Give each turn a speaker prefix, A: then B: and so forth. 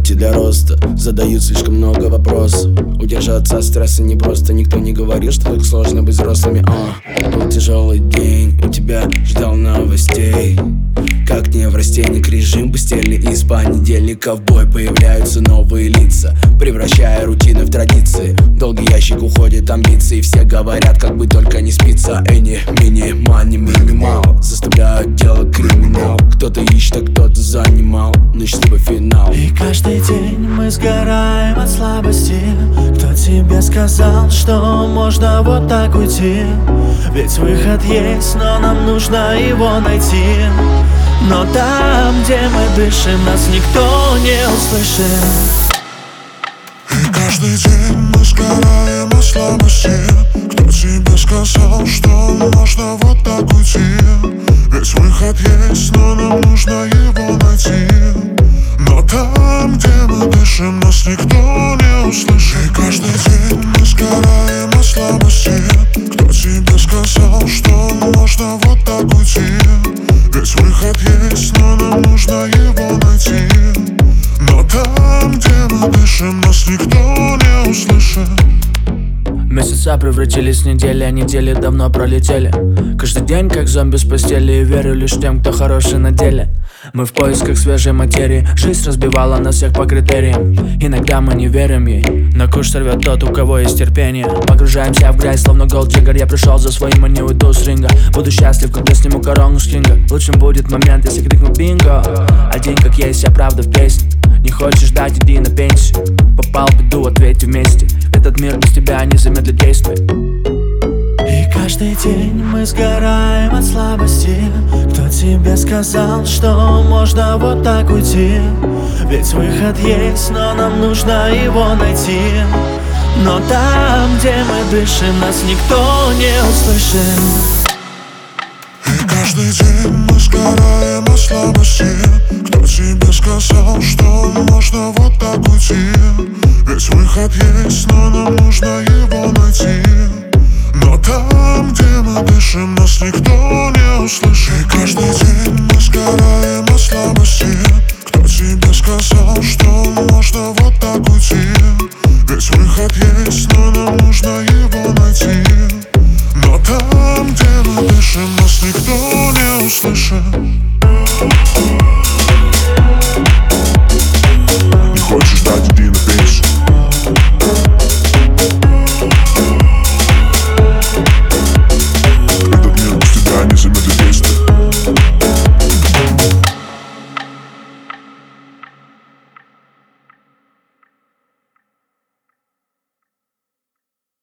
A: пути для роста. Задают слишком много вопросов. Удержаться от стресса непросто. Никто не говорил, что так сложно быть взрослыми. Был тяжелый день, у тебя ждал новостей. Как неврастенник, режим постельный. Из понедельника в бой появляются новые лица, превращая рутины в традиции. В долгий ящик уходят амбиции. Все говорят, как бы только не спится. Эни, мини, мани, минимал заставляют делать криминал. Кто-то ищет, а кто-то занимал. Но счастливый финал.
B: И каждый день мы сгораем от слабости. Кто тебе сказал, что можно вот так уйти? Ведь выход есть, но нам нужно его найти. Но там, где мы дышим, нас никто не услышит.
C: И каждый день мы сгораем от слабости. Кто тебе сказал, что можно вот так уйти? Ведь выход есть, но нам нужно его найти. Но там, где мы дышим, нас никто не услышит. И каждый день мы сгораем от слабости. Кто тебе сказал, что можно вот так уйти? Ведь выход есть, но нам нужно его найти. Но там, где мы дышим, нас никто не услышит.
B: Месяца превратились в недели, а недели давно пролетели. Каждый день как зомби с постели. И верю лишь тем, кто хороший на деле. Мы в поисках свежей материи. Жизнь разбивала нас всех по критериям. Иногда мы не верим ей. На куш сорвет тот, у кого есть терпение. Погружаемся в грязь, словно голддиггер. Я пришел за своим, а не уйду с ринга. Буду счастлив, когда сниму корону с кинга. Лучшим будет момент, если крикну бинго. А день как есть, вся правда в песне. Не хочешь ждать, иди на пенсию. Попал в беду, ответь вместе. Этот мир без тебя не замедлит действия. И каждый день мы сгораем от слабости. Кто тебе сказал, что можно вот так уйти? Ведь выход есть, но нам нужно его найти. Но там, где мы дышим, нас никто не услышит.
C: И каждый день мы сгораем от слабости. Кто тебе сказал, что можно вот так уйти? Ведь выход есть, но нам нужно его найти. Но там, где мы дышим, нас никто не услышит. И каждый день